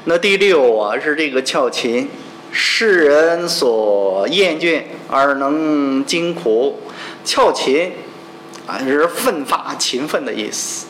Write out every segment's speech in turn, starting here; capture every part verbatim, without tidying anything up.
那第六啊是这个翘勤，世人所厌倦而能经苦。翘勤啊是奋发勤奋的意思。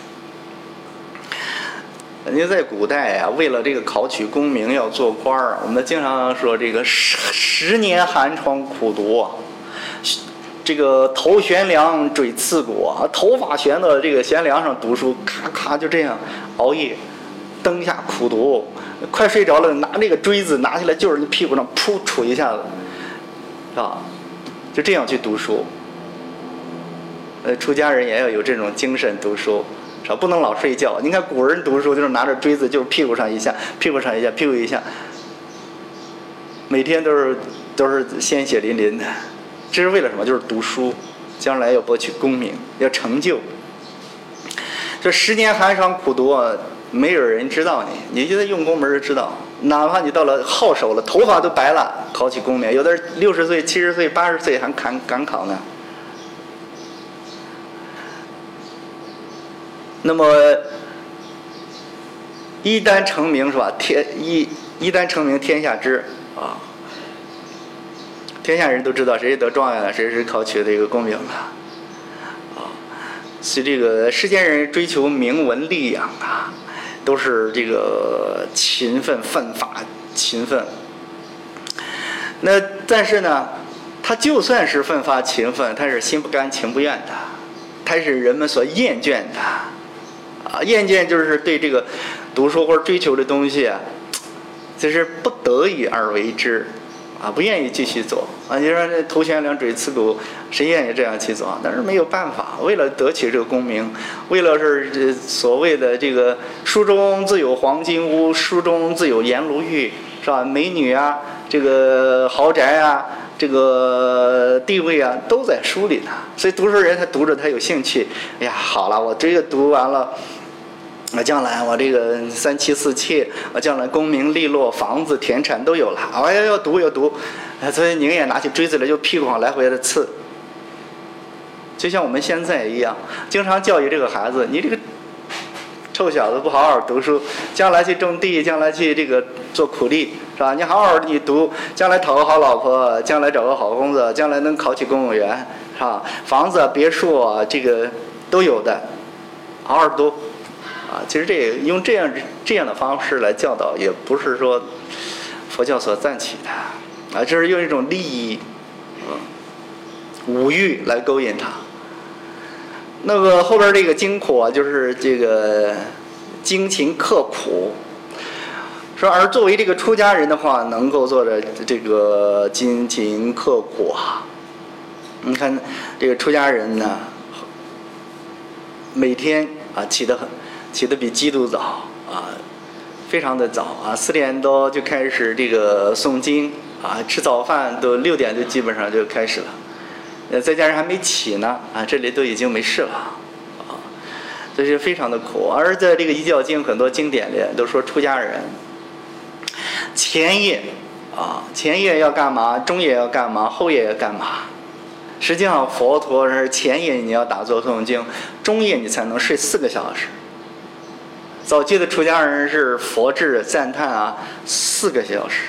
您在古代啊，为了这个考取功名要做官儿，我们经常说这个十十年寒窗苦读啊，这个头悬梁锥刺股啊，头发悬到这个悬梁上读书，咔咔就这样熬夜，灯下苦读，快睡着了，拿这个锥子拿起来就是你屁股上噗杵一下子，啊，就这样去读书。呃，出家人也要有这种精神读书。是吧？不能老睡觉。你看古人读书就是拿着锥子，就是屁股上一下，屁股上一下，屁股一下，每天都是都是鲜血淋淋的。这是为了什么？就是读书，将来要博取功名，要成就。这十年寒窗苦读啊，没有人知道你，你就在用功没人知道。哪怕你到了好手了，头发都白了，考取功名，有的六十岁、七十岁、八十岁还敢敢考呢。那么一旦成名是吧？天一一旦成名天下知啊，天下人都知道谁得状元了，谁是考取这个功名了啊。所以这个世间人追求名闻利养啊，都是这个勤奋奋发勤奋。那但是呢，他就算是奋发勤奋，他是心不甘情不愿的，他是人们所厌倦的。啊，厌倦就是对这个读书或者追求的东西啊，就是不得已而为之，啊，不愿意继续做啊。你说这头悬梁锥刺股，谁愿意这样去做？但是没有办法，为了得取这个功名，为了是所谓的这个书中自有黄金屋，书中自有颜如玉，是吧？美女啊，这个豪宅啊，这个地位啊，都在书里呢。所以读书人他读着他有兴趣，哎呀，好了，我这个读完了。我将来我这个三妻四妾，我将来功名利落，房子田产都有了，我要要读要读，所以宁愿拿起锥子来就屁股上来回的刺。就像我们现在一样，经常教育这个孩子，你这个臭小子不好好读书，将来去种地，将来去这个做苦力，是吧？你好好你读，将来讨个好老婆，将来找个好工作，将来能考取公务员，是吧？房子别墅啊，这个都有的，好好读。啊，其实这用这样这样的方式来教导，也不是说佛教所赞许的，啊，这是用一种利益、嗯、五欲来勾引他。那个后边这个精苦啊，就是这个精勤刻苦。说而作为这个出家人的话，能够做的这个精勤刻苦啊，你看这个出家人呢，每天啊起得很。起得比基督早啊，非常的早啊，四点多就开始这个诵经啊，吃早饭都六点就基本上就开始了，呃，在家人还没起呢啊，这里都已经没事了啊，这是非常的苦。而在这个《遗教经》很多经典里都说出家人前夜啊，前夜要干嘛，中夜要干嘛，后夜要干嘛。实际上佛陀是前夜你要打坐诵经，中夜你才能睡四个小时。早期的出家人是佛制赞叹啊，四个小时。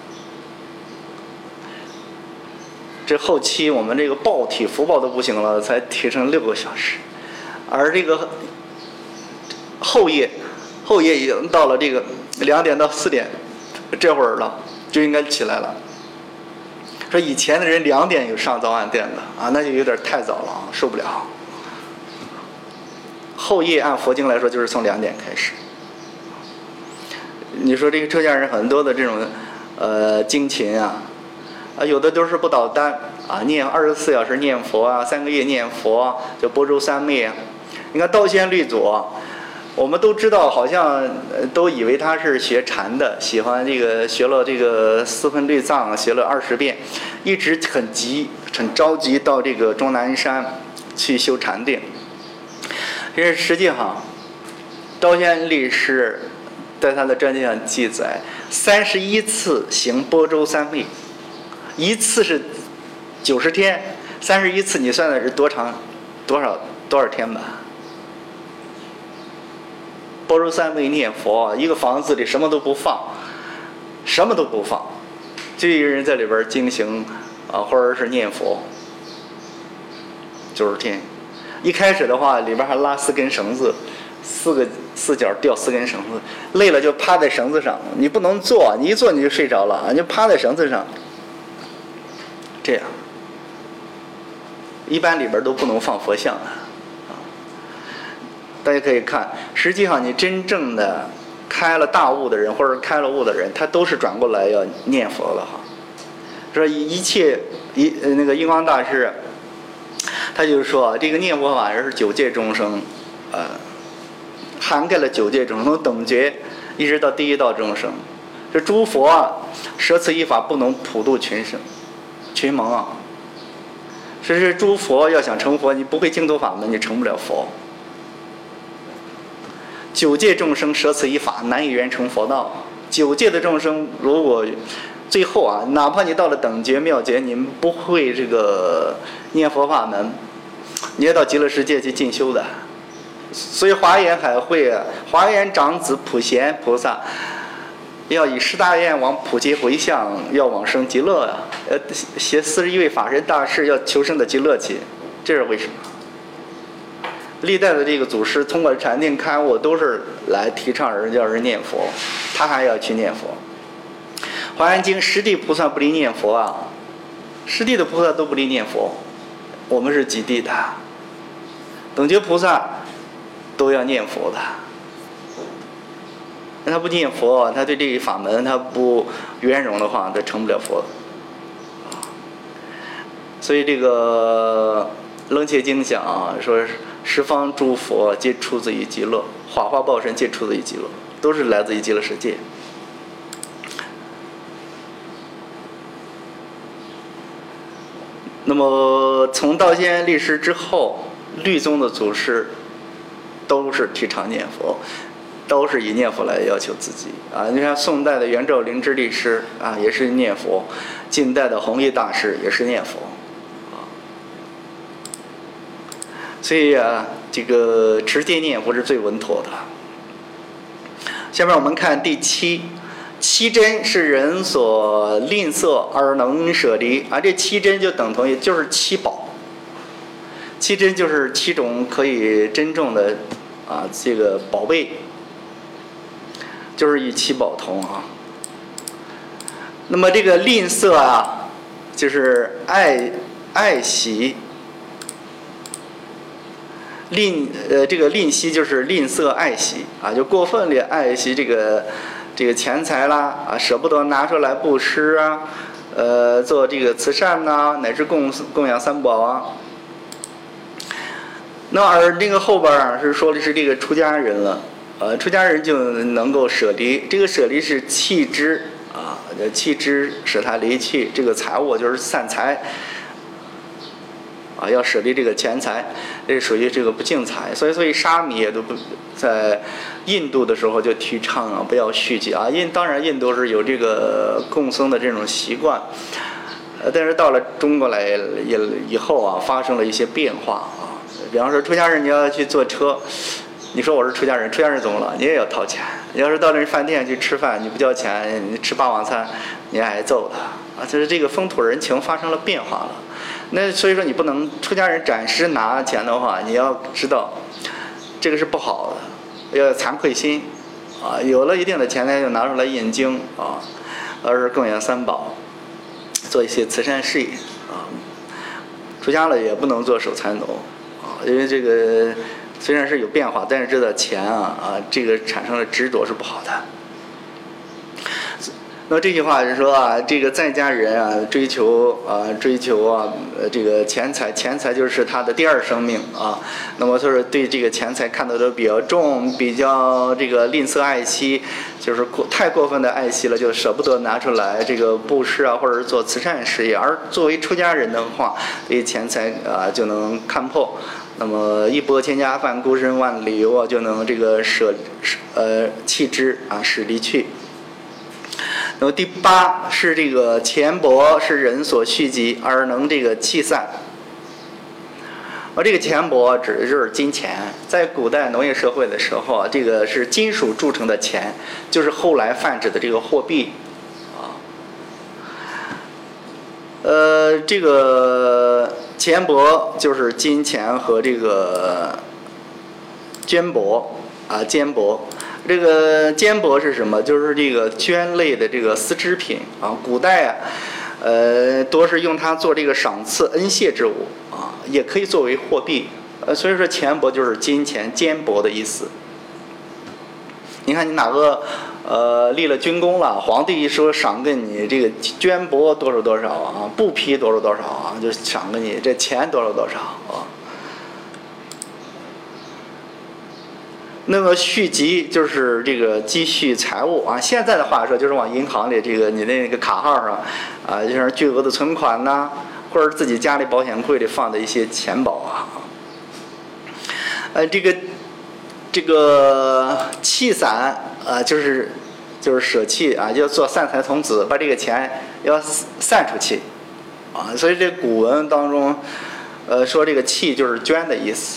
这后期我们这个报体福报都不行了，才提升六个小时。而这个后夜，后夜已经到了这个两点到四点，这会儿了就应该起来了。说以前的人两点有上早晚殿的啊，那就有点太早了，受不了。后夜按佛经来说就是从两点开始。你说这个出家人很多的这种呃精勤啊，啊有的都是不倒单啊，念二十四小时念佛啊，三个月念佛，就般舟三昧啊。你看道宣律祖，我们都知道，好像都以为他是学禅的，喜欢这个学了这个四分律藏，学了二十遍，一直很急很着急到这个终南山去修禅定。其实实际上，道宣律师在他的传记上记载，三十一次行般舟三昧，一次是九十天，三十一次你算的是多长，多少多少天吧？ 般若三昧念佛，一个房子里什么都不放，什么都不放，就一个人在里边经行啊，或者是念佛，就是这样。一开始的话，里边还拉四根绳子，四个四角吊四根绳子，累了就趴在绳子上，你不能坐，你一坐你就睡着了，你就趴在绳子上，这样。一般里边都不能放佛像的。大家可以看，实际上你真正的开了大悟的人，或者开了悟的人，他都是转过来要念佛的哈。说一切一那个印光大师，他就是说这个念佛法是九界众生，呃，涵盖了九界众生，从等觉一直到第一道众生。这诸佛啊，舍此一法不能普度群生，群蒙啊。所以说诸佛要想成佛，你不会净土法门，你成不了佛。九界众生舍此一法，难以圆成佛道。九界的众生，如果最后啊，哪怕你到了等觉妙觉，你们不会这个念佛法门，你也到极乐世界去进修的。所以华严海会啊，华严长子普贤菩萨要以十大愿往普济回向，要往生极乐啊。呃，写四十一位法身大士要求生的极乐去，这是为什么？历代的这个祖师通过禅定开悟，都是来提倡人叫人念佛，他还要去念佛。华严经十地菩萨不离念佛啊，十地的菩萨都不离念佛，我们是几地的？等觉菩萨都要念佛的。那他不念佛，他对这个法门他不圆融的话，他成不了佛。所以这个楞伽经讲啊，说十方诸佛皆出自于极乐，法华报身皆出自于极乐，都是来自于极乐世界。那么从道仙律师之后，律宗的祖师都是提倡念佛，都是以念佛来要求自己啊。你看宋代的元照灵芝律师啊，也是念佛；近代的弘一大师也是念佛。所以啊，这个持戒念佛是最稳妥的。下面我们看第七，七真是人所吝啬而能舍离啊，这七真就等同于就是七宝。七真就是七种可以珍重的啊这个宝贝，就是与七宝同啊。那么这个吝啬啊，就是爱爱惜。吝呃，这个吝惜就是吝啬爱惜啊，就过分地爱惜这个这个钱财啦啊，舍不得拿出来布施啊，呃，做这个慈善呐、啊，乃至供供养三宝啊。那而这个后边啊是说的是这个出家人了，呃，出家人就能够舍离，这个舍离是弃之啊，弃之使他离去，这个财物就是散财。啊，要舍离这个钱财，这属于这个不净财，所以所以沙弥也都不在印度的时候就提倡啊，不要续集啊。印当然印度是有这个供僧的这种习惯，呃，但是到了中国来也以后啊，发生了一些变化啊。比方说出家人你要去坐车，你说我是出家人，出家人怎么了？你也要掏钱。你要是到那饭店去吃饭，你不交钱，你吃霸王餐，你挨揍的啊。就是这个风土人情发生了变化了。那所以说你不能出家人暂时拿钱的话，你要知道这个是不好的，要有惭愧心啊。有了一定的钱财就拿出来印经啊，而是供养三宝，做一些慈善事业啊。出家了也不能做守财奴啊，因为这个虽然是有变化，但是知道钱啊啊这个产生了执着是不好的。那这句话是说啊，这个在家人啊，追求啊，追求啊，呃，这个钱财，钱财就是他的第二生命啊。那么就是对这个钱财看得都比较重，比较这个吝啬爱惜，就是过太过分的爱惜了，就舍不得拿出来这个布施啊，或者是做慈善事业。而作为出家人的话，对钱财啊就能看破。那么一钵千家饭，孤身万里游啊，就能这个舍呃弃之啊，使离去。那么第八是这个钱帛是人所蓄积而能这个弃散而这个钱帛指的就是金钱，在古代农业社会的时候啊，这个是金属铸成的钱，就是后来泛指的这个货币，啊，呃，这个钱帛就是金钱和这个绢帛啊，绢帛。这个绢帛是什么？就是这个绢类的这个丝织品啊，古代啊。呃，多是用它做这个赏赐恩谢之物啊，也可以作为货币。呃，所以说钱帛就是金钱绢帛的意思。你看你哪个呃立了军功了，皇帝一说赏给你这个绢帛多少多少啊，布匹多少多少啊，就赏给你这钱多少多少啊。那么续集就是这个积蓄财物啊，现在的话说就是往银行里这个你那个卡号上，啊，就是巨额的存款呐、啊，或者自己家里保险柜里放的一些钱宝啊。呃，这个这个弃散啊，就是就是舍弃啊，要做散财童子，把这个钱要散出去啊。所以这古文当中，呃，说这个弃就是捐的意思。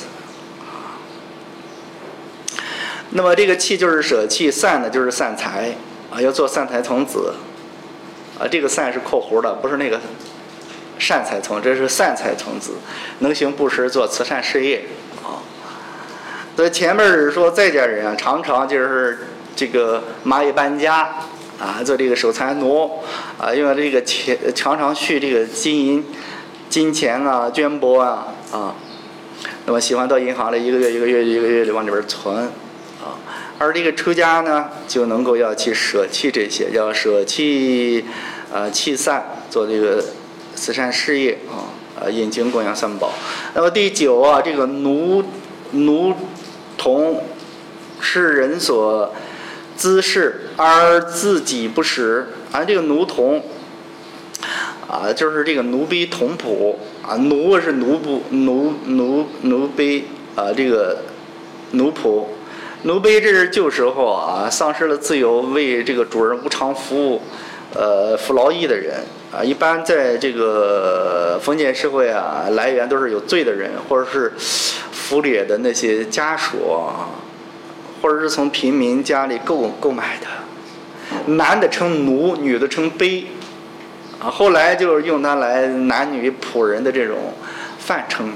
那么这个弃就是舍弃，散呢就是散财啊，要做散财童子啊。这个散是括弧的，不是那个善财童，这是散财童子，能行布施，做慈善事业啊。所以前面是说在家人啊，常常就是这个蚂蚁搬家啊，做这个守财奴啊，因为这个钱常常续这个金银、金钱啊、绢帛啊啊，那么喜欢到银行里一个月一个月一个月里往里边存。而这个出家呢，就能够要去舍弃这些，要舍弃，呃，弃散，做这个慈善事业啊，呃，引经供养三宝。那么第九啊，这个奴奴童是人所滋事，而自己不食啊。这个奴童啊，就是这个奴婢童仆啊，奴是奴仆奴奴奴婢啊，这个奴仆。奴婢这是旧时候啊，丧失了自由，为这个主人无偿服务，呃，服劳役的人啊。一般在这个封建社会啊，来源都是有罪的人，或者是俘掠的那些家属啊，或者是从平民家里购购买的。男的称奴，女的称婢啊。后来就是用它来男女仆人的这种泛称。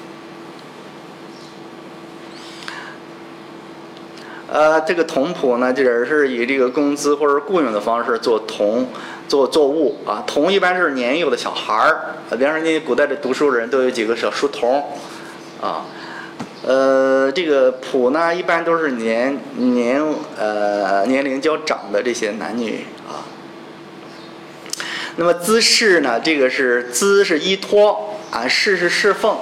呃，这个童仆呢，就是以这个工资或者雇佣的方式做童，做作物啊。童一般是年幼的小孩儿，比方说那古代的读书人都有几个小书童，啊，呃，这个仆呢，一般都是年年呃年龄较长的这些男女啊。那么资事呢，这个是资是依托啊，事是侍奉。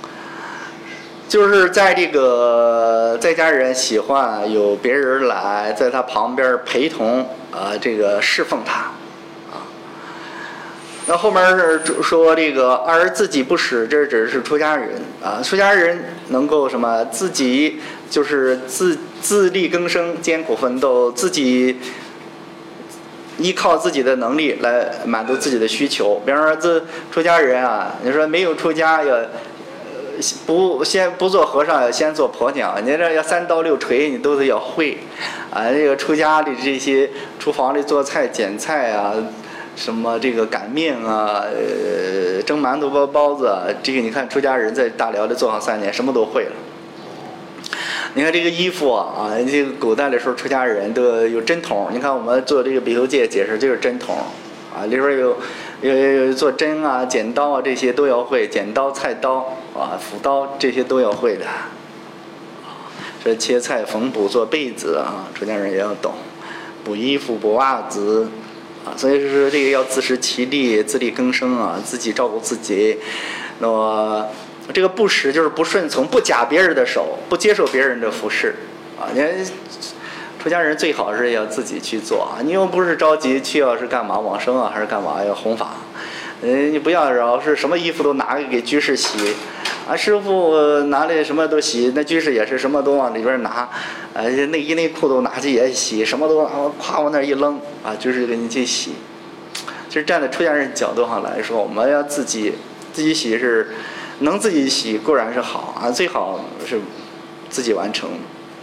就是在这个在家人喜欢有别人来在他旁边陪同啊、呃，这个侍奉他啊。那后面是说这个而自己不使，这只是出家人啊。出家人能够什么？自己就是自自力更生，艰苦奋斗，自己依靠自己的能力来满足自己的需求。比方说，这出家人啊，你说没有出家要。不先不做和尚，要先做婆娘。你这要三刀六锤，你都得要会，啊，这个出家里这些厨房里做菜、捡菜啊，什么这个擀面啊，呃，蒸馒头、包包子啊，这个你看出家人在大辽里做上三年，什么都会了。你看这个衣服啊，啊，这个古代的时候出家人都有针筒，你看我们做这个比丘戒解释就是针筒，啊，里边有。有有做针啊、剪刀啊，这些都要会，剪刀、菜刀啊、斧刀这些都要会的。这切菜、缝补、做被子啊，出家人也要懂。补衣服、补袜子啊，所以说这个要自食其力、自力更生啊，自己照顾自己。那么这个不食就是不顺从，不假别人的手，不接受别人的服侍啊。你看。出家人最好是要自己去做啊！你又不是着急去要是干嘛往生啊，还是干嘛要弘法？嗯，你不要老是什么衣服都拿给居士洗，啊，师傅拿来什么都洗，那居士也是什么都往里边拿，呃，内衣内裤都拿去也洗，什么都夸往那一扔啊，居士给你去洗。其实站在出家人角度上来说，我们要自己自己洗是能自己洗固然是好啊，最好是自己完成。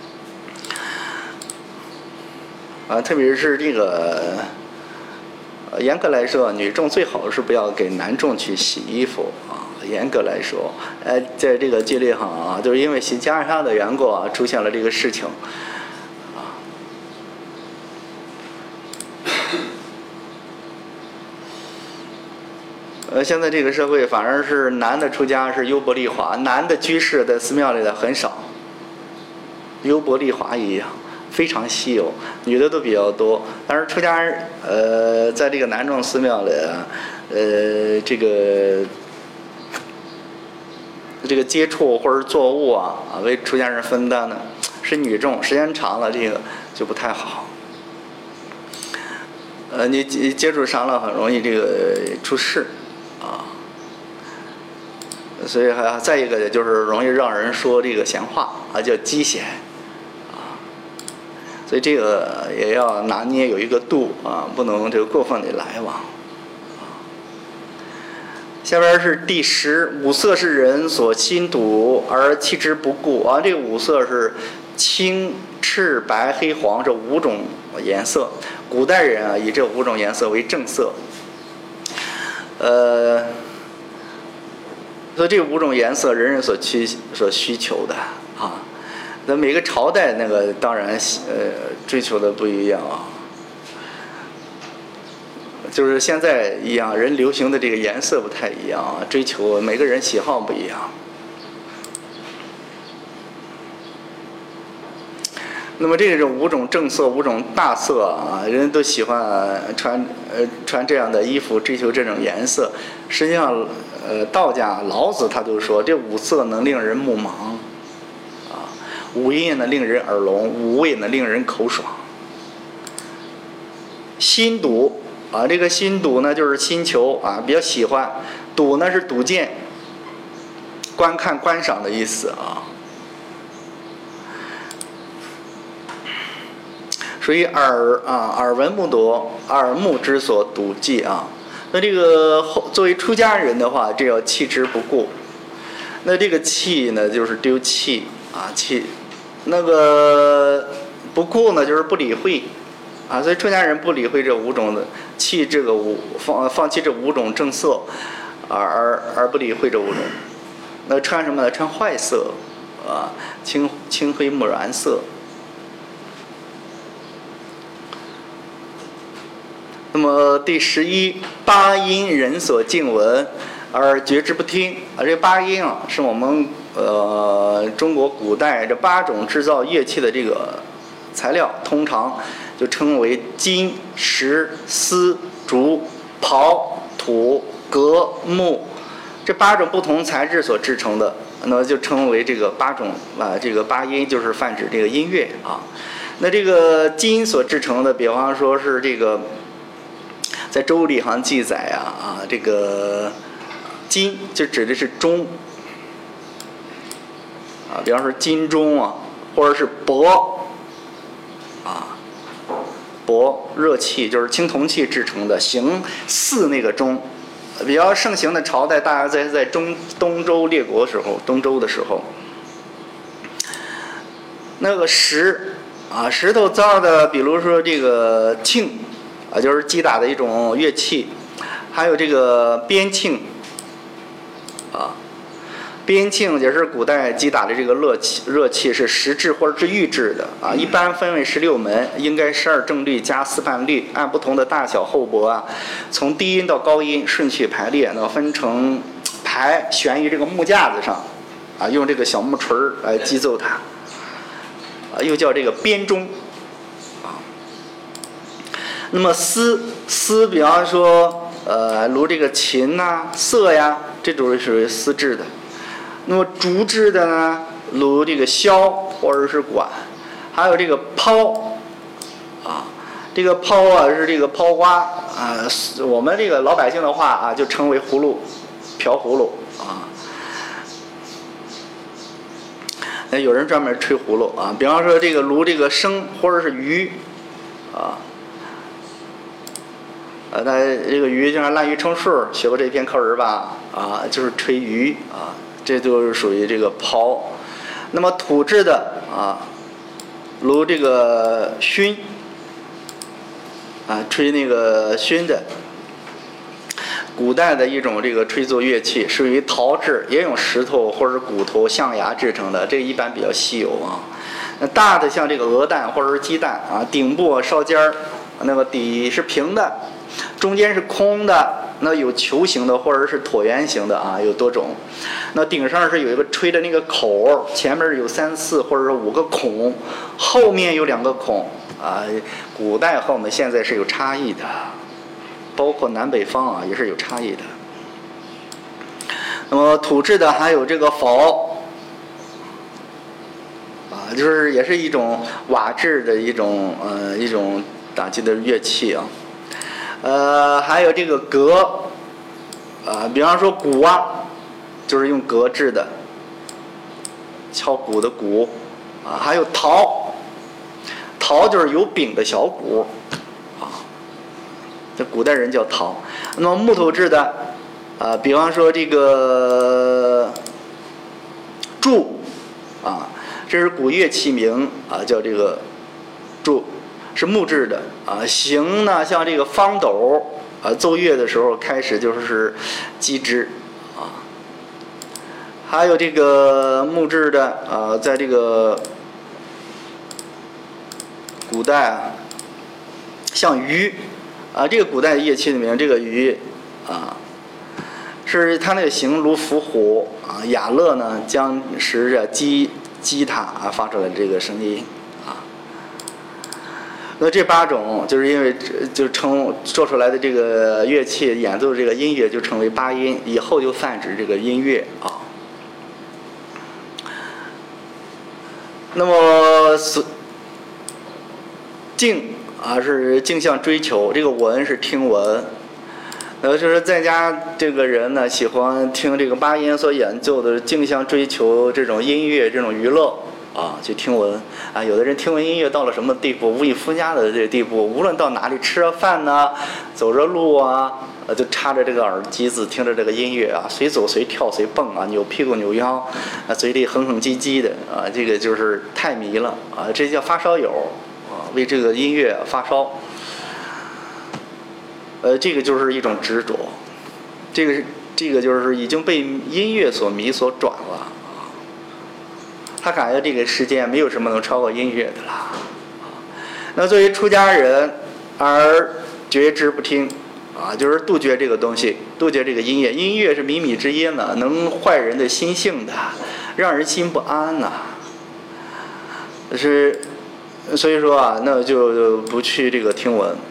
啊，特别是这个，呃，严格来说，女众最好是不要给男众去洗衣服啊。严格来说，呃，在这个吉利行啊，就是因为新加沙的缘故啊，出现了这个事情，啊，呃，现在这个社会反而是男的出家是优薄利华，男的居士在寺庙里的很少，优薄利华一样。非常稀有，女的都比较多，但是出家人，呃，在这个男众寺庙里，呃，这个这个接触或者作物啊，啊，为出家人分担的是女众，时间长了这个就不太好。呃，你接触上了很容易这个出事，啊，所以还再一个就是容易让人说这个闲话啊，叫讥嫌。所以这个也要拿捏有一个度啊，不能这个过分的来往。下边是第十，五色是人所心睹而弃之不顾啊。这个五色是青、赤、白、黑、黄这五种颜色。古代人啊，以这五种颜色为正色。呃，所以这五种颜色，人人所需所需求的啊。那每个朝代那个当然呃追求的不一样啊，就是现在一样，人流行的这个颜色不太一样啊，追求每个人喜好不一样。那么这种五种正色、五种大色啊，人都喜欢穿呃穿这样的衣服，追求这种颜色。实际上，呃，道家老子他就说，这五色能令人目盲。五音呢令人耳聋，五味呢令人口爽。心睹啊，这个心睹呢就是心求啊，比较喜欢。睹呢是睹见、观看、观赏的意思啊。属于耳啊，耳闻目睹，耳目之所睹记啊。那这个作为出家人的话，这要弃之不顾。那这个弃呢，就是丢弃啊，弃。那个不顾呢，就是不理会，啊，所以出家人不理会这五种的，弃这个五放放弃这五种正色，而而而不理会这五种。那穿什么呢？穿坏色，啊，青青灰木蓝色。那么第十一，八音人所敬闻而觉之不听啊，这八音啊，是我们呃中国古代这八种制造乐器的这个材料，通常就称为金、石、丝、竹、刨、土、革、木这八种不同材质所制成的，那么就称为这个八种啊，这个八音就是泛指这个音乐啊。那这个金所制成的，比方说是这个。在《周礼》上记载啊啊，这个金就指的是钟啊，比方说金钟啊，或者是帛啊，帛热器就是青铜器制成的，形似那个钟。比较盛行的朝代，大概在在中东周列国时候，东周的时候，那个石啊，石头造的，比如说这个磬。啊，就是击打的一种乐器，还有这个边磬，啊，边磬也是古代击打的这个乐器，乐器是石制或者是玉制的啊，一般分为十六门，应该十二正律加四半律，按不同的大小厚薄啊，从低音到高音顺序排列，那分成排悬于这个木架子上，啊，用这个小木锤来击奏它，啊，又叫这个编钟。那么丝丝，比方说，呃，如这个琴呐、瑟呀，这种是属于丝制的。那么竹制的呢，如这个箫或者是管，还有这个抛，啊，这个抛啊是这个抛花啊，我们这个老百姓的话啊，就称为葫芦，瓢葫芦啊。那有人专门吹葫芦啊，比方说这个如这个笙或者是盂，啊。呃，那这个盂就像滥竽充数，学过这篇课文吧？啊，就是吹盂啊， 这就是属于这个刨。那么土制的啊，如这个埙啊，吹那个埙的，古代的一种这个吹奏乐器，属于陶制，也用石头或者骨头、象牙制成的，这个一般比较稀有啊。那大的像这个鹅蛋或者是鸡蛋啊，顶部烧尖儿，那个底是平的，中间是空的，那有球形的或者是椭圆形的啊，有多种。那顶上是有一个吹的那个口，前面有三四或者是五个孔，后面有两个孔啊。古代和我们现在是有差异的，包括南北方啊也是有差异的。那么土制的还有这个镧啊，就是也是一种瓦制的一种呃一种打击的乐器啊。呃，还有这个革啊，比方说鼓啊，就是用革制的，敲鼓的鼓啊，还有陶，陶就是有柄的小鼓啊，这古代人叫陶。那么木头制的啊，比方说这个柱啊，这是古乐器名啊，叫这个柱，是木质的啊。形呢，像这个方斗啊，奏乐的时候开始就是击之啊。还有这个木质的啊，在这个古代啊，像鱼啊，这个古代乐器里面这个鱼啊，是它那个形如伏虎啊。雅乐呢，将使着击击它啊，发出来这个声音啊。那这八种就是因为就称做出来的这个乐器演奏这个音乐就称为八音，以后就泛指这个音乐啊。那么静啊是静向追求，这个闻是听闻。呃，就是在家这个人呢，喜欢听这个八音所演奏的，静向追求这种音乐，这种娱乐啊，去听闻啊。有的人听闻音乐到了什么地步，无以复加的这个地步，无论到哪里吃着饭呢，走着路啊，呃，就插着这个耳机子听着这个音乐啊，随走随跳随蹦啊，扭屁股扭腰啊，嘴里哼哼唧唧的啊，这个就是太迷了啊，这叫发烧友啊，为这个音乐发烧。呃，这个就是一种执着，这个是这个就是已经被音乐所迷所转了，他感觉这个世界没有什么能超过音乐的了。那作为出家人而觉知不听啊，就是杜绝这个东西，杜绝这个音乐。音乐是靡靡之音呢，能坏人的心性的，让人心不安呐。是，所以说啊，那就不去这个听闻。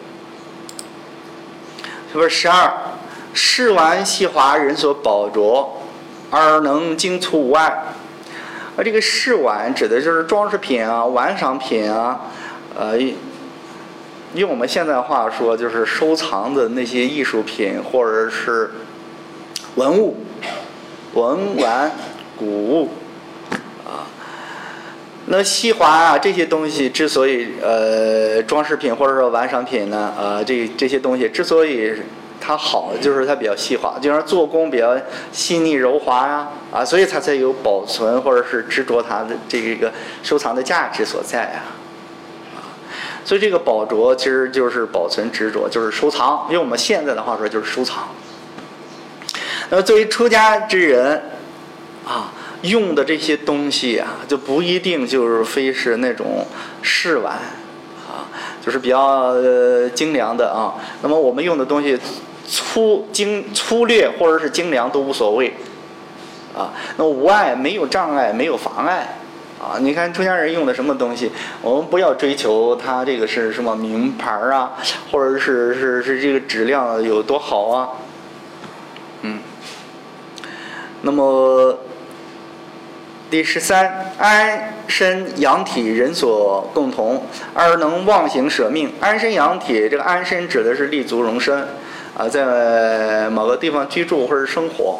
是不是十二？饰玩细滑，人所宝着，而能精粗无碍。而这个饰玩指的就是装饰品啊、玩赏品啊，呃，用我们现在话说，就是收藏的那些艺术品或者是文物、文玩、古物啊。那细滑啊这些东西之所以呃装饰品或者说玩赏品呢，呃这这些东西之所以它好，就是它比较细滑，就是做工比较细腻柔滑呀，啊，所以它才有保存或者是执着它的这个收藏的价值所在啊。所以这个保着其实就是保存执着，就是收藏，用我们现在的话说就是收藏。那么作为出家之人啊，用的这些东西啊，就不一定就是非是那种饰玩啊，就是比较、呃、精良的啊。那么我们用的东西粗精粗略或者是精良都无所谓啊。那无碍，没有障碍，没有妨碍啊。你看出家人用的什么东西，我们不要追求它这个是什么名牌啊，或者是是是这个质量有多好啊。嗯。那么第十三，安身养体人所共同，而能忘形舍命。安身养体，这个安身指的是立足容身啊，在某个地方居住或者生活。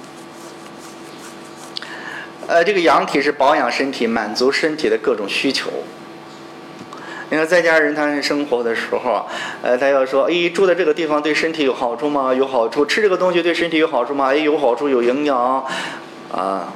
呃，这个养体是保养身体，满足身体的各种需求。你看在家人他生活的时候，呃，他要说，哎，住在这个地方对身体有好处吗？有好处。吃这个东西对身体有好处吗？哎，有好处，有营养。 啊。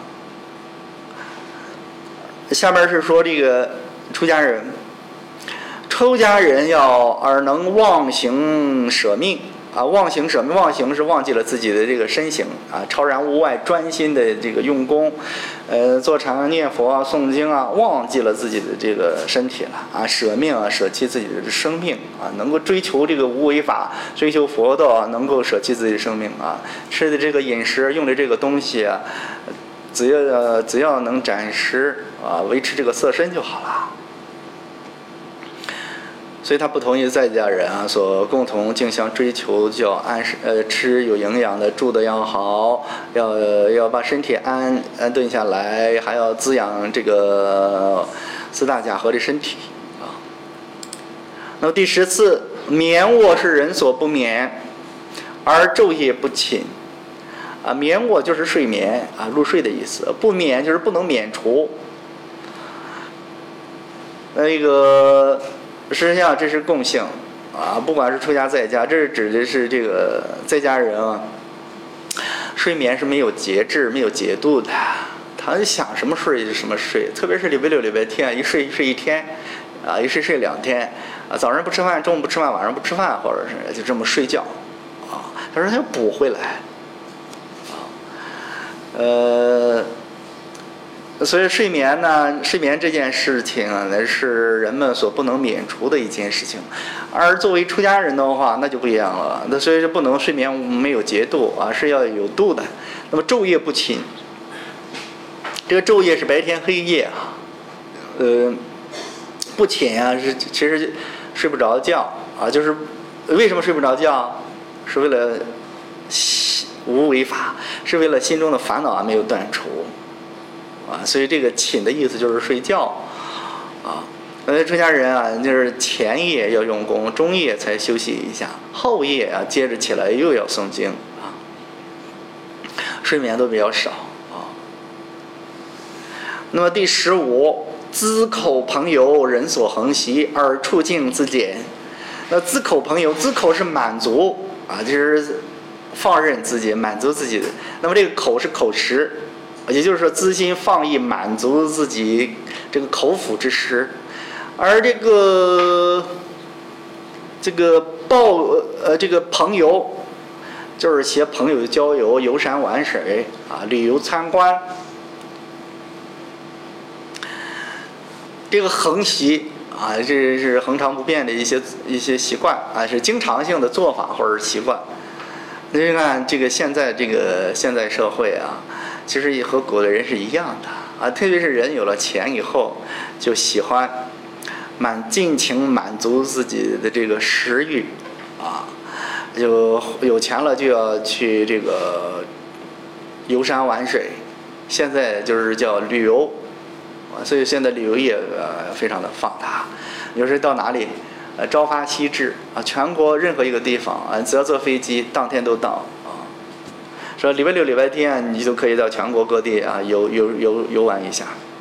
下面是说这个出家人，出家人要而能忘形舍命啊，忘形舍命，忘形是忘记了自己的这个身形啊，超然物外，专心的这个用功，呃，坐禅念佛啊，诵经啊，忘记了自己的这个身体了啊，舍命啊，舍弃自己的生命啊，能够追求这个无为法，追求佛道，能够舍弃自己的生命啊，吃的这个饮食，用的这个东西啊。只要只要能暂时啊维持这个色身就好了，所以他不同意在家人啊所共同竞相追求，叫安呃吃有营养的，住的要好，要要把身体安安顿下来，还要滋养这个四大假合的身体啊。那么第十次，眠卧是人所不免，而昼夜不寝。啊，眠卧就是睡眠啊，入睡的意思。不免就是不能免除。那个实际上这是共性啊，不管是出家在家，这是指的是这个在家人啊，睡眠是没有节制、没有节度的，他想什么睡就什么睡。特别是礼拜六、礼拜天，一睡睡一天，啊，一睡睡两天，啊，早上不吃饭，中午不吃饭，晚上不吃饭，或者是就这么睡觉，啊，他说他要补回来。呃，所以睡眠呢，睡眠这件事情啊，那是人们所不能免除的一件事情。而作为出家人的话，那就不一样了。那所以是不能睡眠没有节度啊，是要有度的。那么昼夜不寝，这个昼夜是白天黑夜啊，呃，不寝啊是其实睡不着觉啊，就是为什么睡不着觉？是为了无为法，是为了心中的烦恼啊没有断除啊，所以这个寝的意思就是睡觉啊。呃，出家人啊，就是前夜要用功，中夜才休息一下，后夜啊接着起来又要诵经啊，睡眠都比较少啊。那么第十五，资口朋友人所恒习，而处境自简。那资口朋友，资口是满足啊，就是放任自己，满足自己的。那么这个口是口实，也就是说资心放逸，满足自己这个口腹之食。而这个这个报呃这个朋友，就是携朋友交友，游山玩水啊，旅游参观。这个恒习啊，这是恒常不变的一些一些习惯啊，是经常性的做法或者习惯。你看这个现在这个现在社会啊，其实也和古代人是一样的啊，特别是人有了钱以后，就喜欢满尽情满足自己的这个食欲啊，就有钱了就要去这个游山玩水，现在就是叫旅游啊，所以现在旅游业呃非常的发达，有时到哪里。呃，朝发夕至啊，全国任何一个地方啊，只要坐飞机，当天都到啊。说礼拜六、礼拜天，你就可以到全国各地啊游游游游玩一下。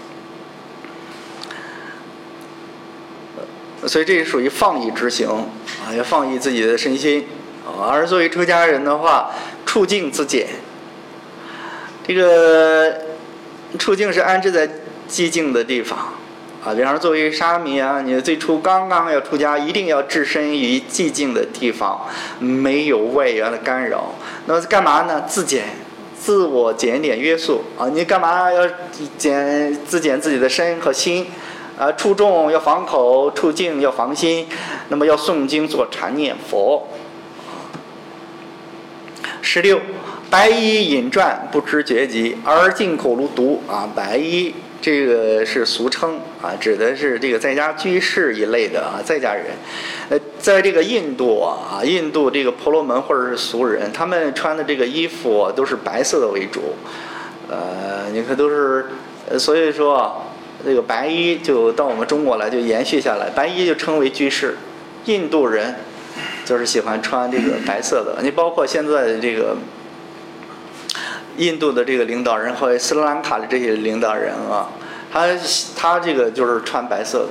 所以这也属于放逸之行啊，要放逸自己的身心啊。而作为出家人的话，处境自简。这个处境是安置在寂静的地方。啊，比方说作为沙弥啊，你最初刚刚要出家，一定要置身于寂静的地方，没有外缘的干扰。那么干嘛呢？自检，自我检点约束啊。你干嘛要检自检自己的身和心？啊，处众要防口，处境要防心。那么要诵经做禅念佛。十六，白衣饮馔不知觉极，而进口如毒啊，白衣。这个是俗称啊，指的是这个在家居士一类的啊，在家人。呃，在这个印度啊，印度这个婆罗门或者是俗人，他们穿的这个衣服、啊、都是白色的为主。呃，你看都是，呃、所以说啊，这个白衣就到我们中国来就延续下来，白衣就称为居士。印度人就是喜欢穿这个白色的，你包括现在的这个。印度的这个领导人和斯里兰卡的这些领导人啊，他他这个就是穿白色的，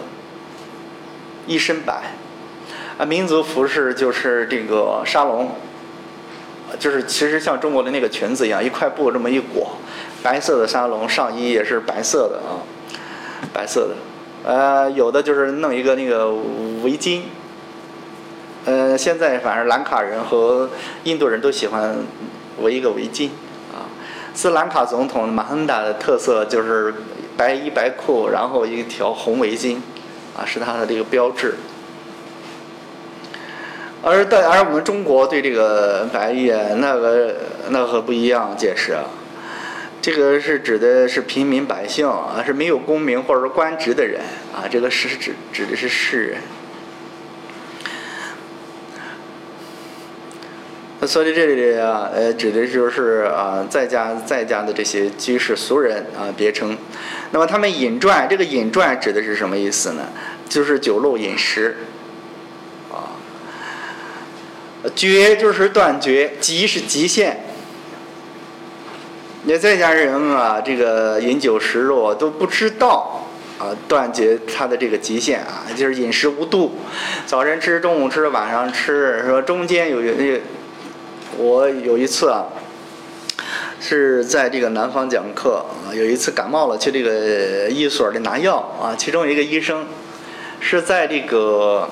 一身白，啊，民族服饰就是这个沙龙， 就是其实像中国的那个裙子一样，一块布这么一裹，白色的纱笼，上衣也是白色的啊，白色的。呃，有的就是弄一个那个围巾。呃，现在反正兰卡人和印度人都喜欢围一个围巾啊。斯兰卡总统马亨达的特色就是白衣白裤，然后一条红围巾，啊，是他的这个标志。而但而我们中国对这个白衣那个那和不一样解释啊，这个是指的是平民百姓啊，是没有功名或者官职的人啊，这个是指指的是士人。所以这里啊，呃，指的就是啊，在家在家的这些居士俗人啊，别称。那么他们饮馔，这个饮馔指的是什么意思呢？就是酒肉饮食，啊，绝就是断绝，极是极限。你在家人啊，这个饮酒食肉都不知道啊，断绝他的这个极限啊，就是饮食无度，早晨吃，中午吃，晚上吃，说中间有那个。我有一次啊，是在这个南方讲课啊，有一次感冒了，去这个医所里拿药啊，其中一个医生是在这个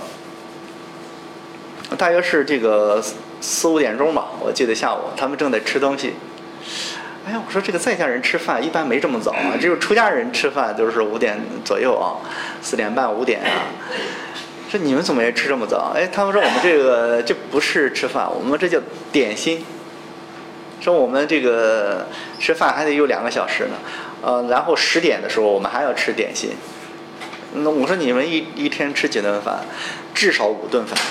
大约是这个四五点钟吧，我记得下午他们正在吃东西。哎呀，我说这个在家人吃饭一般没这么早啊，只有出家人吃饭都是五点左右啊，四点半五点啊。说你们怎么也吃这么早？哎，他们说我们这个这不是吃饭，我们这叫点心。说我们这个吃饭还得有两个小时呢，呃，然后十点的时候我们还要吃点心。那我说你们一一天吃几顿饭？至少五顿饭，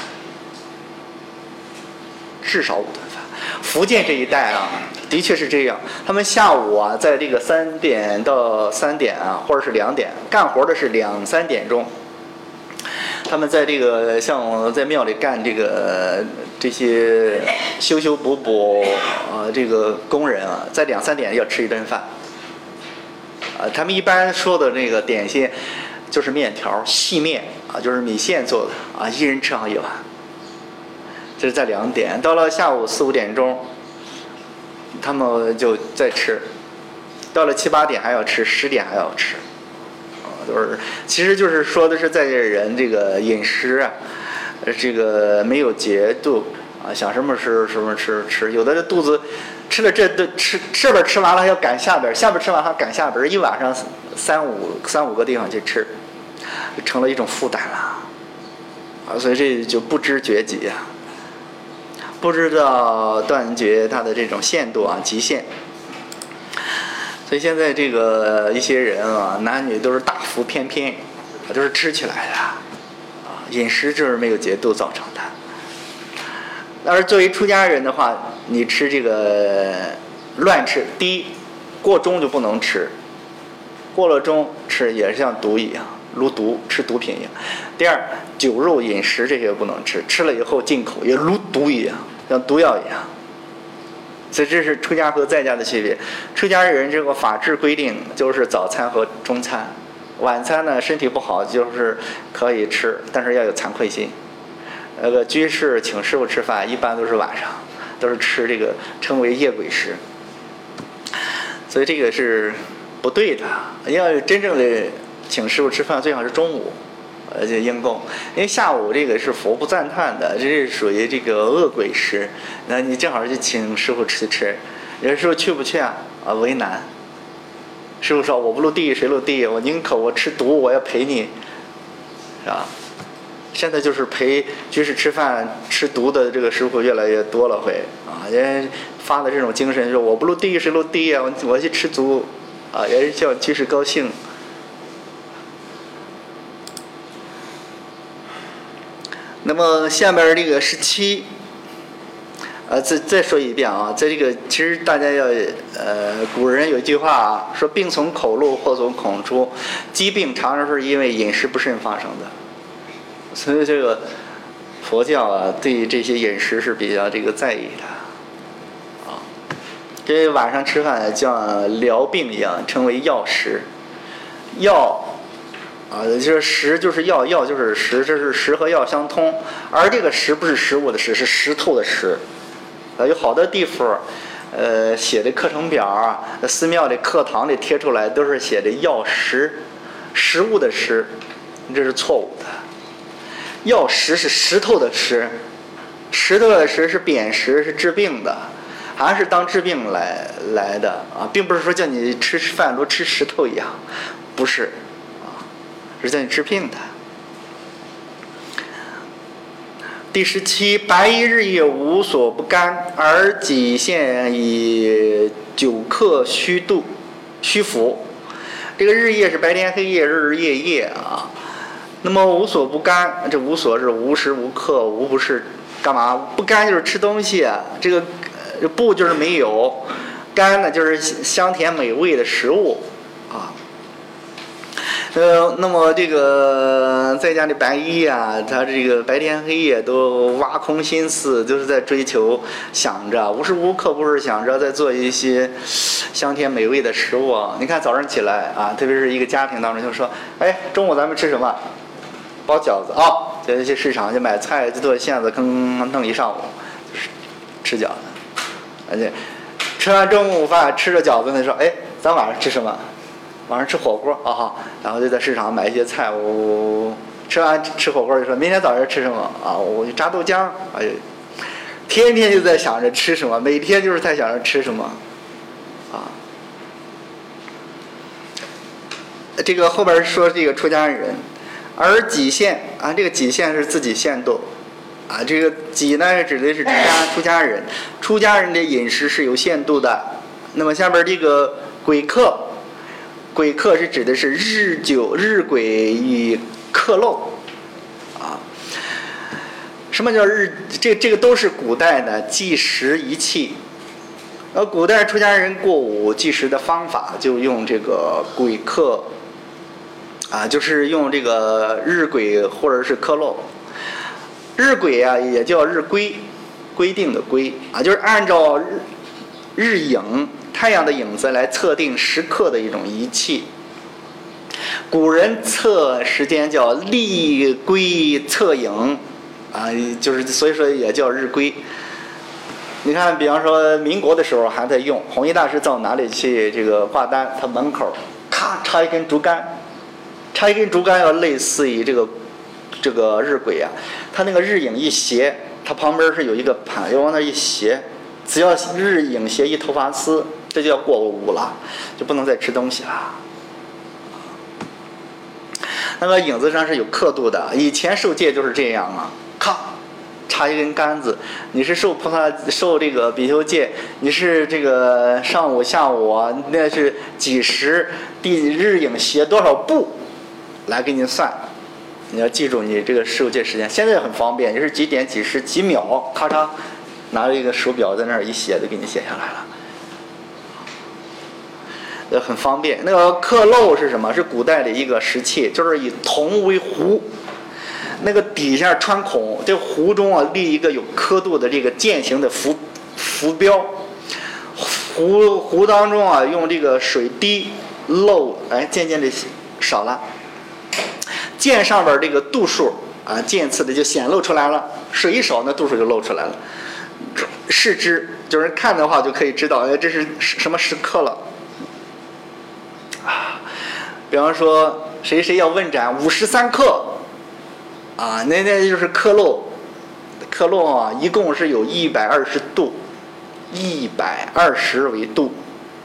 至少五顿饭。福建这一带啊，的确是这样。他们下午啊，在这个三点到三点啊，或者是两点，干活的是两三点钟。他们在这个像在庙里干这个这些修修补补啊，这个工人啊，在两三点要吃一顿饭。啊，他们一般说的那个点心就是面条、细面啊，就是米线做的啊，一人吃上一碗。这是在两点，到了下午四五点钟，他们就再吃，到了七八点还要吃，十点还要吃。都是，其实就是说的是在这人这个饮食啊，这个没有节度啊，想什么吃什么吃吃，有的这肚子吃了这顿吃这边吃完了还要赶下边，下边吃完还要赶下边，一晚上三五三五个地方去吃，成了一种负担了啊，所以这就不知觉己啊，不知道断绝它的这种限度啊极限。所以现在这个一些人啊，男女都是大腹翩翩，都是吃起来的，啊，饮食就是没有节度造成的。而作为出家人的话，你吃这个乱吃，第一，过中就不能吃，过了中吃也是像毒一样，如毒，吃毒品一样。第二，酒肉饮食这些不能吃，吃了以后进口也如毒一样，像毒药一样。所以这是出家和在家的区别。出家人这个法制规定就是早餐和中餐，晚餐呢身体不好就是可以吃，但是要有惭愧心。那个居士请师傅吃饭一般都是晚上，都是吃这个称为夜鬼食。所以这个是不对的，要真正的请师傅吃饭最好是中午。而且应供，因为下午这个是佛不赞叹的，这是属于这个恶鬼食。那你正好就请师傅吃吃，有的时候去不去啊？啊，为难。师傅说：“我不入地狱谁入地狱？我宁可我吃毒，我要陪你，是吧？”现在就是陪居士吃饭吃毒的这个师傅越来越多了，会啊，人发的这种精神说：“我不入地狱谁入地狱？我我去吃毒，啊，也是叫居士高兴。”那么下面这个十七，呃，再再说一遍啊，在这个其实大家要呃，古人有一句话啊，说病从口入，祸从口出，疾病常常是因为饮食不慎发生的，所以这个佛教啊，对这些饮食是比较这个在意的，啊，这晚上吃饭像疗病一样，称为药食，药。啊，就是食就是药，药就是食，这是食和药相通。而这个食不是食物的食，是石头的石。 啊，有好多地方，呃，写的课程表啊，寺庙的课堂里贴出来都是写的药食，食物的食，这是错误的。药食是石头的石，石头的石是扁食，是治病的，还是当治病来来的啊，并不是说叫你吃饭如吃石头一样，不是啊，是叫你治病的。第十七，白衣日夜无所不干，而己现以久客虚度虚浮。这个日夜是白天黑夜，日日夜夜啊。那么无所不干，这无所是无时无刻，无不是干嘛？不干就是吃东西啊，这个不就是没有，干呢就是香甜美味的食物啊。呃，那么这个在家的白衣啊，他这个白天黑夜都挖空心思，就是在追求，想着无时无刻不是想着在做一些香甜美味的食物啊。你看早上起来啊，特别是一个家庭当中，就说，哎，中午咱们吃什么？包饺子啊，就去市场去买菜，就做馅子，吭弄一上午，就是吃饺子。而且吃完中午饭，吃着饺子呢，说，哎，咱晚上吃什么？晚上吃火锅啊哈，然后就在市场买一些菜，我吃完吃火锅就说明天早上吃什么啊？我就炸豆浆，哎，天天就在想着吃什么，每天就是在想着吃什么，啊。这个后边说这个出家人，而己现啊，这个己现是自己限度，啊，这个己呢指的是出家出家人，出家人的饮食是有限度的。那么下边这个鬼客。鬼客是指的是日久日鬼与客漏，啊，什么叫日？这这个都是古代的计时仪器。而古代出家人过午计时的方法就用这个鬼客，啊，就是用这个日晷或者是刻漏。日晷啊也叫日规，规定的规啊，就是按照日日影。太阳的影子来测定时刻的一种仪器。古人测时间叫历规测影，啊，就是所以说也叫日规。你看，比方说民国的时候还在用，弘一大师到哪里去这个挂单，他门口咔插一根竹竿，插一根竹竿要类似于这个这个日晷啊，他那个日影一斜，他旁边是有一个盘，要往那一斜，只要日影斜一头发丝。这就要过午了，就不能再吃东西了。那个影子上是有刻度的，以前受戒就是这样啊，咔，插一根杆子。你是受菩萨受这个比丘戒，你是这个上午下午啊，那是几时地日影斜多少步，来给你算。你要记住你这个受戒时间。现在很方便，你是几点几时几秒，咔嚓，拿着一个手表在那儿一写，就给你写下来了。很方便。那个刻漏是什么？是古代的一个石器，就是以铜为壶，那个底下穿孔，这壶中啊立一个有刻度的这个剑形的浮浮标，壶壶当中啊用这个水滴漏，哎，渐渐的少了，剑上边这个度数啊剑刺的就显露出来了，水一少，那度数就露出来了。视之，就是看的话就可以知道，哎，这是什么时刻了。啊，比方说谁谁要问斩五十三克，啊，那那就是刻漏，刻漏啊，一共是有一百二十度，一百二十为度。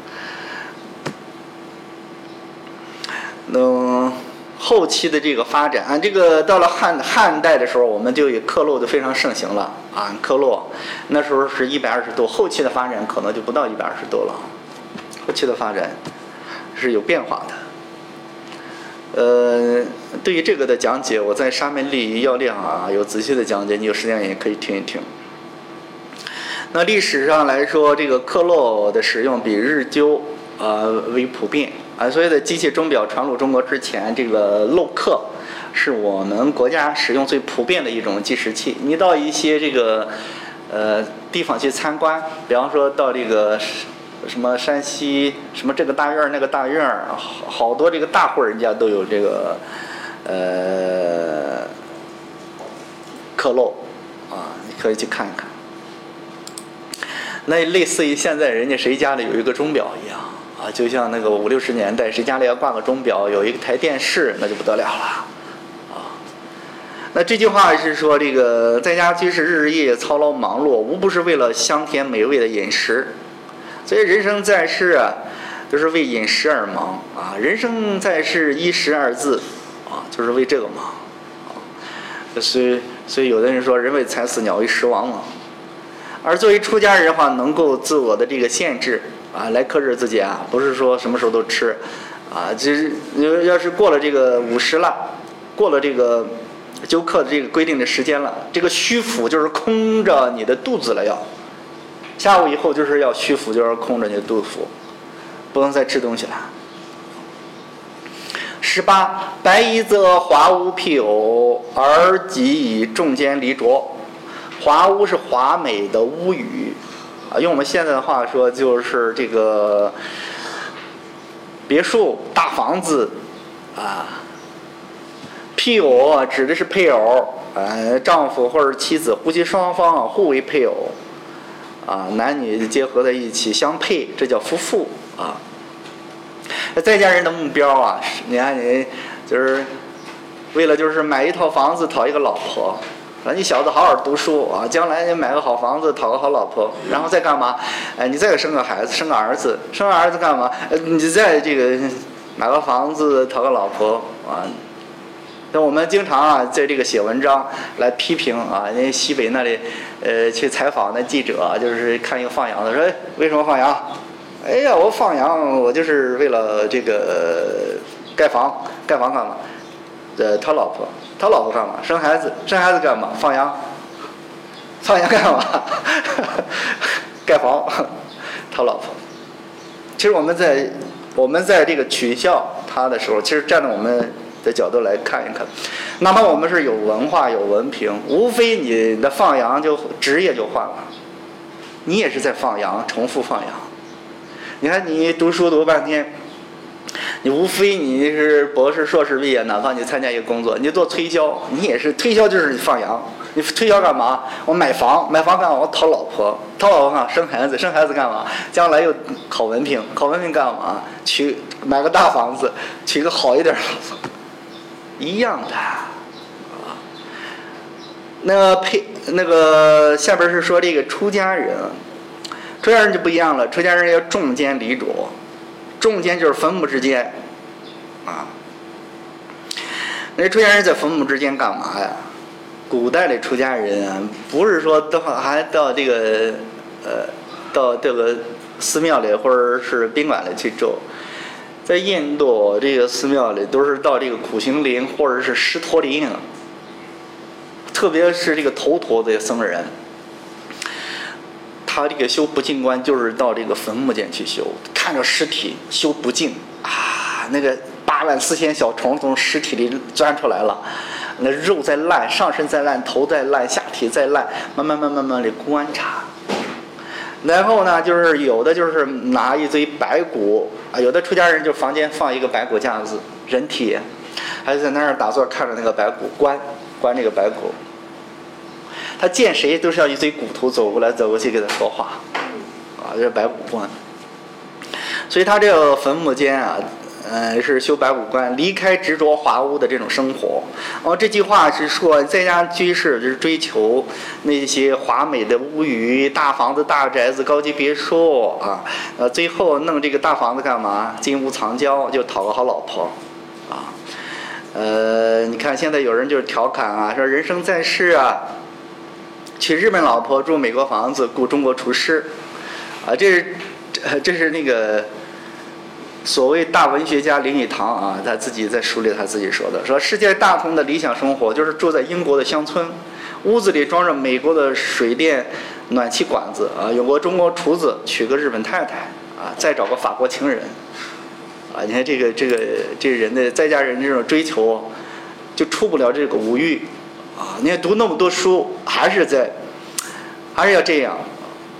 那后期的这个发展，啊，这个到了汉汉代的时候，我们就以刻漏就非常盛行了啊，刻漏那时候是一百二十度，后期的发展可能就不到一百二十度了，后期的发展。是有变化的。呃，对于这个的讲解，我在《沙门历要令》啊有仔细的讲解，你有时间也可以听一听。那历史上来说，这个刻漏的使用比日灸呃为普遍啊。所有的机器钟表传入中国之前，这个漏刻是我们国家使用最普遍的一种计时器。你到一些这个呃地方去参观，比方说到这个。什么山西什么这个大院那个大院，好多这个大户人家都有这个呃刻漏啊，你可以去看一看。 那类似于现在人家谁家里有一个钟表一样啊，就像那个五六十年代谁家里要挂个钟表，有一个台电视，那就不得了了啊。那这句话是说，这个在家居士日日夜夜操劳忙碌，无不是为了香甜美味的饮食。所以人生在世啊，就是为饮食而忙啊。人生在世，衣食二字啊，就是为这个忙啊。所以，所以有的人说，人为财死，鸟为食亡嘛。而作为出家人的话，能够自我的这个限制啊，来克制自己啊，不是说什么时候都吃啊。就是要是过了这个午时了，过了这个休克的这个规定的时间了，这个虚腹就是空着你的肚子了要。下午以后就是要虚腹，就是空着你的肚腹，不能再吃东西了。十八，白衣则华屋辟偶，而己以众间离着。华屋是华美的屋宇啊，用我们现在的话说，就是这个别墅、大房子啊。辟偶啊，指的是配偶，呃，丈夫或者妻子，夫妻双方啊互为配偶，啊，男女结合在一起相配，这叫夫妇啊。在家人的目标啊，你看你就是为了就是买一套房子，讨一个老婆。说你小子好好读书啊，将来你买个好房子，讨个好老婆，然后再干嘛？哎，你再生个孩子，生个儿子，生个儿子干嘛？呃，你再这个买个房子，讨个老婆啊。那我们经常啊，在这个写文章来批评啊，人家西北那里，呃，去采访那记者、啊，就是看一个放羊的，说、哎、为什么放羊？哎呀，我放羊，我就是为了这个盖房，盖房干嘛？呃，讨老婆，讨老婆干嘛？生孩子，生孩子干嘛？放羊，放羊干嘛？盖房，讨老婆。其实我们在我们在这个取笑他的时候，其实站在我们的角度来看一看，哪怕我们是有文化有文凭，无非你的放羊就职业就换了，你也是在放羊，重复放羊。你看你读书读半天，你无非你是博士硕士毕业，哪怕你参加一个工作，你做推销，你也是推销就是放羊。你推销干嘛？我买房，买房干嘛？我讨老婆，讨老婆干嘛？生孩子，生孩子干嘛？将来又考文凭，考文凭干嘛？娶买个大房子，娶个好一点的房子。一样的啊，那个配那个下边是说这个出家人，出家人就不一样了，出家人要众间离着，众间就是坟墓之间，啊，那出家人在坟墓之间干嘛呀？古代的出家人啊，不是说到还到这个呃到这个寺庙里或者是宾馆里去住。在印度这个寺庙里都是到这个苦行林或者是狮驼林，特别是这个头陀的僧人，他这个修不净观就是到这个坟墓间去修，看着尸体修不净啊，那个八万四千小虫从尸体里钻出来了，那肉在烂，上身在烂，头在烂，下体在烂，慢慢慢慢慢的观察。然后呢，就是有的就是拿一堆白骨啊，有的出家人就房间放一个白骨架子，人体，还在那儿打坐看着那个白骨，观观这个白骨。他见谁都是要一堆骨头走过来走过去给他说话，啊，这是白骨观。所以他这个坟墓间啊，呃，是修白骨观，离开执着华屋的这种生活。哦，这句话是说，在家居士就是追求那些华美的屋宇、大房子、大宅子、高级别墅啊，呃，最后弄这个大房子干嘛？金屋藏娇，就讨个好老婆，啊，呃，你看现在有人就是调侃啊，说人生在世啊，娶日本老婆，住美国房子，雇中国厨师，啊，这是这是那个。所谓大文学家林语堂啊，他自己在书里他自己说的，说世界大同的理想生活就是住在英国的乡村，屋子里装着美国的水电暖气管子啊，有个中国厨子，娶个日本太太啊，再找个法国情人啊，你看这个这个这个人的在家人这种追求，就出不了这个五欲啊。你看读那么多书，还是在，还是要这样。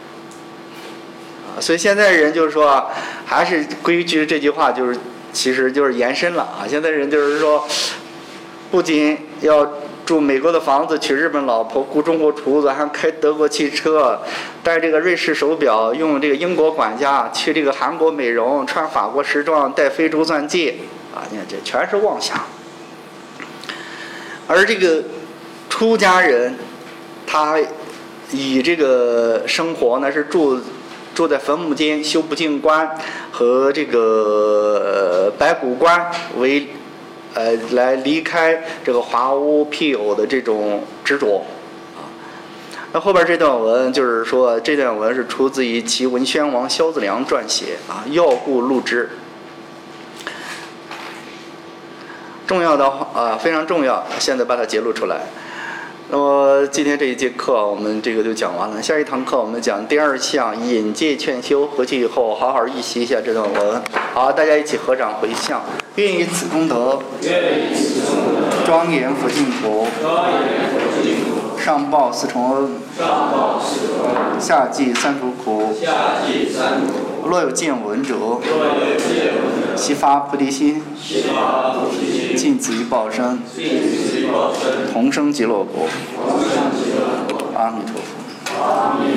所以现在人就是说，还是归结这句话，就是其实就是延伸了啊。现在人就是说，不仅要住美国的房子，娶日本老婆，雇中国厨子，还开德国汽车，戴这个瑞士手表，用这个英国管家，去这个韩国美容，穿法国时装，戴非洲钻戒，啊，你看这全是妄想。而这个出家人，他以这个生活呢是住住在坟墓间、修不净观和这个白骨观为。呃，来离开这个华屋僻偶的这种执着，啊，那后边这段文就是说，这段文是出自于齐文宣王萧子良撰写啊，要故录之。重要的啊，非常重要，现在把它揭露出来。那么今天这一节课我们这个就讲完了，下一堂课我们讲第二项引戒劝修，回去以后好好预习一下这段文。好，大家一起合掌回向，愿以此功德，庄严佛净土，上报四重恩，下济三途苦。若有见闻者，悉发菩提心，尽此一报身，同生极乐国。阿弥陀佛。